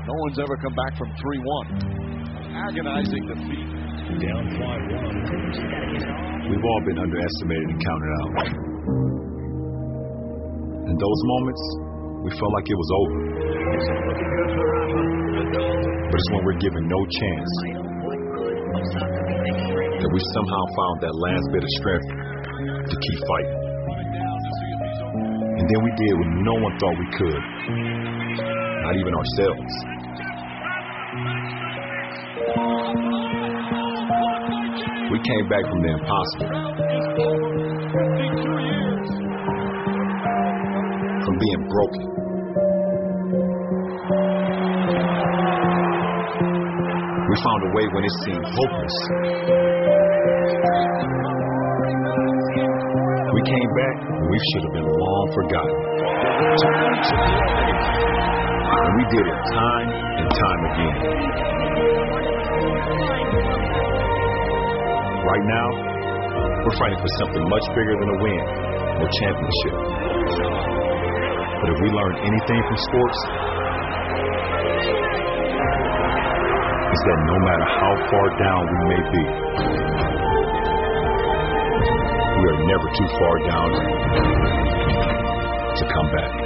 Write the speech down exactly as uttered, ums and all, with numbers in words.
No one's ever come back from three one. Agonizing defeat. Down five one. We've all been underestimated and counted out. In those moments, we felt like it was over. But it's when we're given no chance that we somehow found that last bit of strength to keep fighting. And then we did what no one thought we could. Not even ourselves. We came back from the impossible. From being broken. We found a way when it seemed hopeless. We came back when we should have been long forgotten. And we did it time and time again. Right now, we're fighting for something much bigger than a win or championship. But if we learn anything from sports, it's that no matter how far down we may be, we are never too far down to come back.